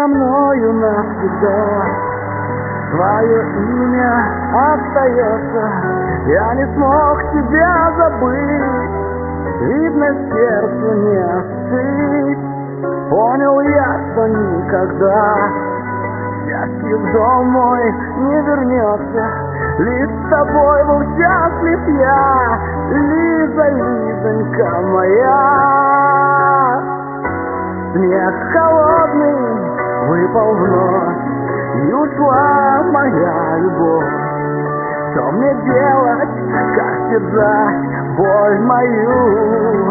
мною навсегда. Твое имя остается, я не смог тебя забыть. Видно, сердцу не остыть. Понял я, что никогда счастье в дом мой не вернется. Лишь с тобой был счастлив я, Лиза, Лизонька моя. Снег холодный выпал вновь, и ушла моя любовь. Что мне делать, как держать боль мою?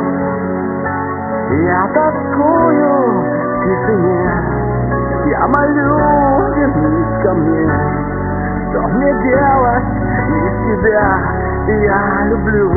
Я тоскую в тишине, я молю, вернись ко мне. Что мне делать, без тебя я люблю.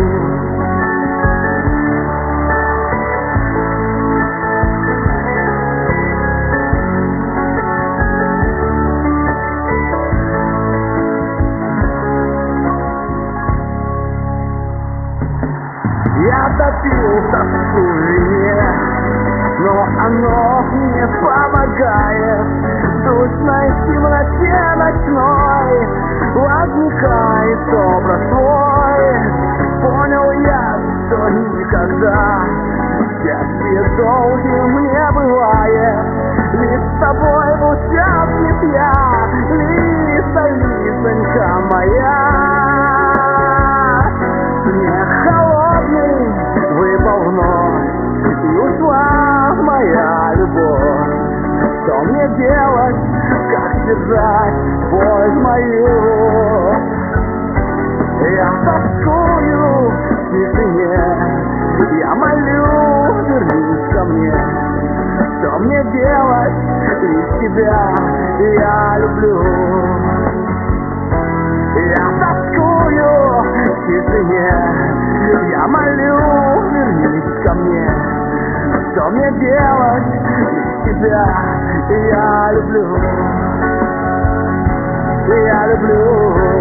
Я топил тоску в вине, но оно не помогает. В душной темноте ночной возникает образ твой. Понял я, что никогда счастье долгим не бывает. Лишь с тобой был счастлив я, Лиза, Лизонька моя. Снег холодный выпал вновь, и ушла моя любовь. Что мне делать, как держать боль мою? Я тоскую в тишине, я молю, вернись ко мне. Что мне делать, без тебя я люблю. Я тоскую в тишине, я молю, вернись ко мне. Что мне делать, без тебя я люблю. Я люблю.